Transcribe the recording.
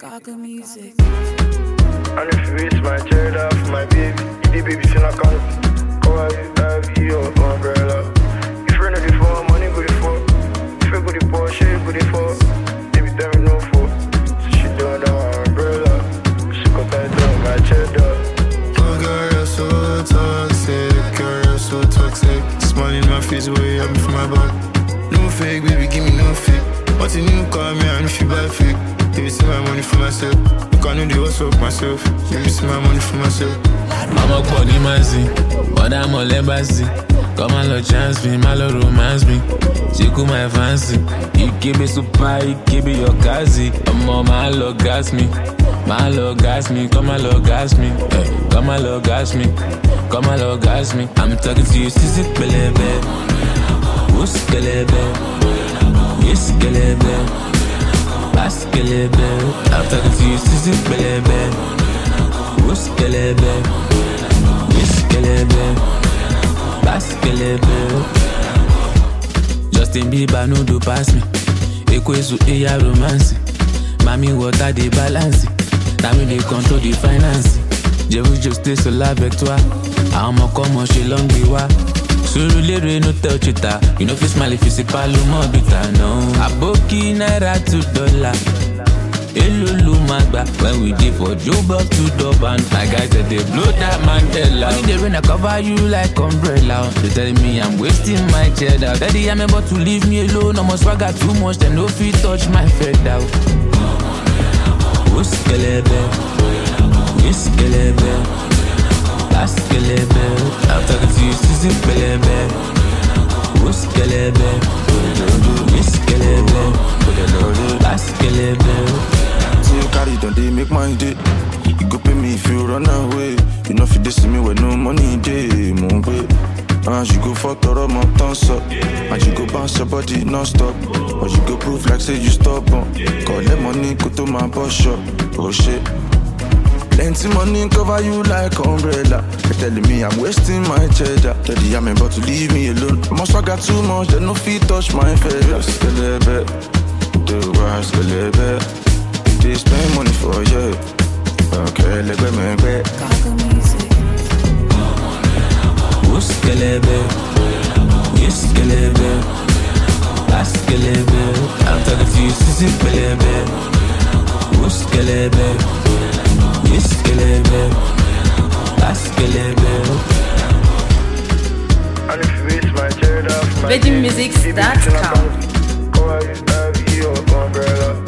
Gaga music. And if you waste my child off my baby, if the baby still not come, how have you up my umbrella? If you're not before, money go before. If you go the Porsche, go the for. Baby tell me no for. So she don't know my umbrella. She got tight on my cheddar. Oh girl, you're so toxic. Girl, you're so toxic. Smile in my face, way up from my back. No fake, baby, give me no fake. What you new call me and if you buy fake. Give me see my money for myself. Can't do the hustle myself. Give me see my money for myself. I'm a body mazzy, but I'm a legacy. Come on, love chance me, my love romance me. She cool my fancy. You give me super, you give me your kazi. I'm on my love gas me. My love gas me, come on, love gas me. Hey, come on, love gas me. Come on, love gas me. I'm talking to you, sissy belebe. Who's belebe? Yes, belebe. Bass belebe. I'm talking to you, sissy belebe. Who's belebe? Yes, belebe. Bass belebe. Justin Bieber no do pass me. Ekwesu eya romance. Mami water dey balance. Now me dey control the finance. Je veux juste seul avec toi. Àwọn ọmọ ṣe long be wa. Surulere no tell chita. You know fi smile if you see palo mo bita no. Aboki naira $2. Elulu magba when we dey for Joburg to Durban. My guys said they blow that Mandela. Only the rain I cover you like umbrella. They telling me I'm wasting my cheddar. Daddy I'm about to leave me alone. No more swagger too much, then no fit touch my feather. Who's kelebe? Yes kelebe. Last kelebe. I'm talking to you, sissy kelebe. Who's kelebe? Yes kelebe. Last kelebe. See you carry, don't they make my day. You go pay me if you run away. You know if you see me with no money day, mon way. And you go for thorough my thumbs up. And you go bounce your body non-stop. Or you go prove like say you stubborn. Collect money, go to my boss shop. Oh shit. Plenty money cover you like umbrella. You're telling me I'm wasting my cheddar. Daddy, I'm about to leave me alone. My swagger too much, then no feet touch my feather. Skelebe, the wise skelebe. They spend money for you. Okay, let me back. Gaga music. Who's kelebe? Yes kelebe. Last kelebe. I'm talking to you, sissy kelebe. Who's kelebe? Yes kelebe. Last kelebe. And if you waste my child off my VeggieMusics.com. baby, how have you up my umbrella?